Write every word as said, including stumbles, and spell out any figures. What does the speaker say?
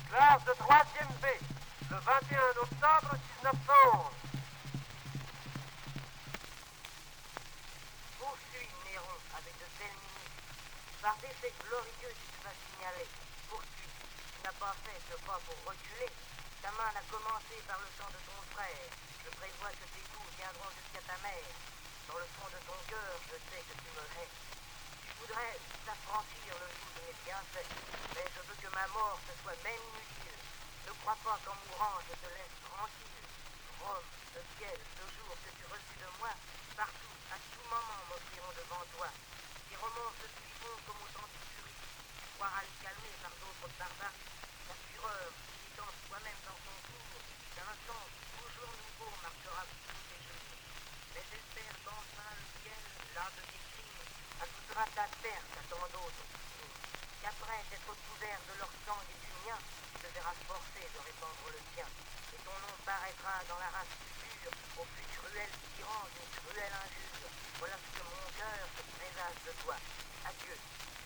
Classe de troisième B, le vingt et un octobre mille neuf cent onze. Poursuis, Néron, avec de telles minutes. Par des faits glorieux, tu vas signaler. Poursuis. Tu n'as pas fait ce pas pour reculer. Ta main n'a commencé par le sang de ton frère. Je prévois que tes coups viendront jusqu'à ta mère. Dans le fond de ton cœur, je sais que tu me hais. Tu voudrais t'affranchir le jour de mes bienfaits, mais je veux que ma mort te soit même inutile. Ne crois pas qu'en mourant, je te laisse tranquille. Rome, le ciel, le jour que tu reçus de moi, partout, à tout moment, m'offriront devant toi. Tes romans se suivront comme autant d'furie. Tu croiras les calmer par d'autres barbaries. La fureur, irritant toi-même dans son cours, d'un sens toujours nouveau marquera tous tes cheveux. Mais j'espère qu'enfin le ciel, l'un de tes crimes, ajoutera ta perte à tant d'autres crimes. Qu'après t'être couvert de leur sang et du mien, tu te verras forcé de répandre le tien. Et ton nom paraîtra dans la race future, au plus cruel tyran d'une cruelle injure. Voilà ce que mon cœur se présage de toi. Adieu.